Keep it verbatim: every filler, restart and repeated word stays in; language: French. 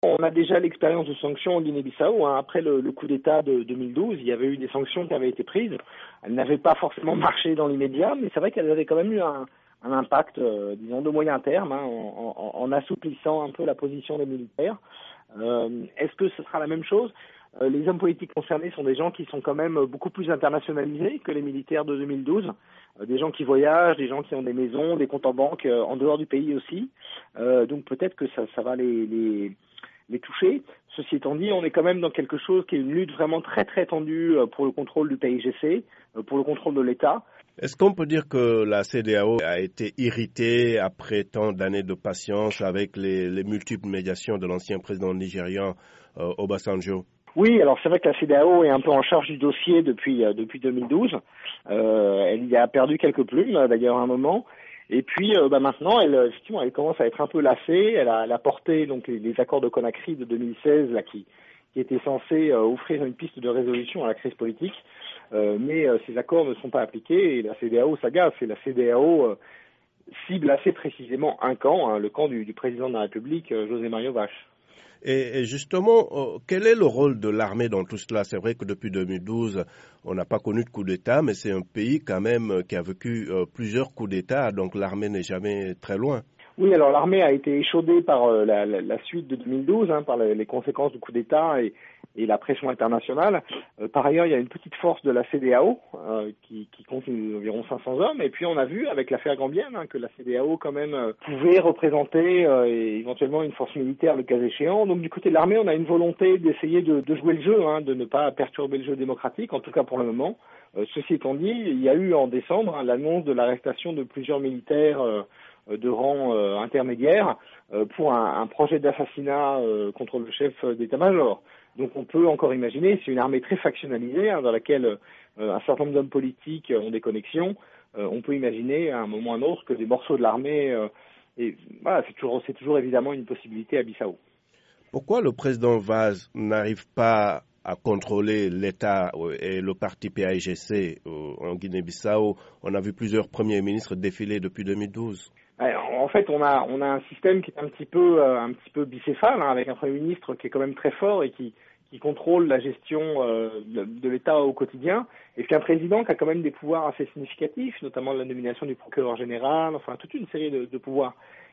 On a déjà l'expérience de sanctions en Guinée-Bissau. Hein. Après le, le coup d'État de deux mille douze, il y avait eu des sanctions qui avaient été prises. Elles n'avaient pas forcément marché dans l'immédiat, mais c'est vrai qu'elles avaient quand même eu un, un impact, euh, disons, de moyen terme, hein, en, en, en assouplissant un peu la position des militaires. Euh, est-ce que ce sera la même chose ? euh, Les hommes politiques concernés sont des gens qui sont quand même beaucoup plus internationalisés que les militaires de deux mille douze. Euh, des gens qui voyagent, des gens qui ont des maisons, des comptes en banque euh, en dehors du pays aussi. Euh, donc peut-être que ça, ça va les... les les toucher. Ceci étant dit, on est quand même dans quelque chose qui est une lutte vraiment très très tendue pour le contrôle du P I G C, pour le contrôle de l'État. Est-ce qu'on peut dire que la C E D E A O a été irritée après tant d'années de patience avec les, les multiples médiations de l'ancien président nigérian euh, Obasanjo? Oui, alors c'est vrai que la C E D E A O est un peu en charge du dossier depuis, euh, depuis deux mille douze. Euh, elle y a perdu quelques plumes d'ailleurs à un moment. Et puis euh, bah maintenant, elle effectivement, elle commence à être un peu lassée. Elle a, elle a porté donc les, les accords de Conakry de deux mille seize, là, qui, qui étaient censés euh, offrir une piste de résolution à la crise politique. Euh, mais euh, ces accords ne sont pas appliqués et la C E D E A O s'agace. Et la C E D E A O euh, cible assez précisément un camp, hein, le camp du, du président de la République, euh, José Mario Vache. Et justement, euh, quel est le rôle de l'armée dans tout cela? C'est vrai que depuis deux mille douze, on n'a pas connu de coup d'État, mais c'est un pays quand même qui a vécu euh, plusieurs coups d'État, donc l'armée n'est jamais très loin. Oui, alors l'armée a été échaudée par euh, la, la, la suite de deux mille douze, hein, par les, les conséquences du coup d'État et, et la pression internationale. Euh, par ailleurs, il y a une petite force de la C E D E A O euh, qui, qui compte environ cinq cents hommes. Et puis on a vu avec l'affaire gambienne hein, que la C E D E A O quand même euh, pouvait représenter euh, éventuellement une force militaire le cas échéant. Donc du côté de l'armée, on a une volonté d'essayer de, de jouer le jeu, hein, de ne pas perturber le jeu démocratique, en tout cas pour le moment. Euh, ceci étant dit, il y a eu en décembre hein, l'annonce de l'arrestation de plusieurs militaires euh, de rang euh, intermédiaire euh, pour un, un projet d'assassinat euh, contre le chef d'état-major. Donc on peut encore imaginer, c'est une armée très factionnalisée hein, dans laquelle euh, un certain nombre d'hommes politiques ont des connexions. Euh, on peut imaginer à un moment ou à un autre que des morceaux de l'armée, euh, et voilà, c'est toujours, c'est toujours évidemment une possibilité à Bissau. Pourquoi le président Vaz n'arrive pas à contrôler l'État et le parti P A I G C en Guinée-Bissau? On a vu plusieurs premiers ministres défiler depuis deux mille douze. En fait, on a on a un système qui est un petit peu euh, un petit peu bicéphale, hein, avec un Premier ministre qui est quand même très fort et qui qui contrôle la gestion euh, de, de l'État au quotidien, et puis un président qui a quand même des pouvoirs assez significatifs, notamment la nomination du procureur général, enfin toute une série de, de pouvoirs.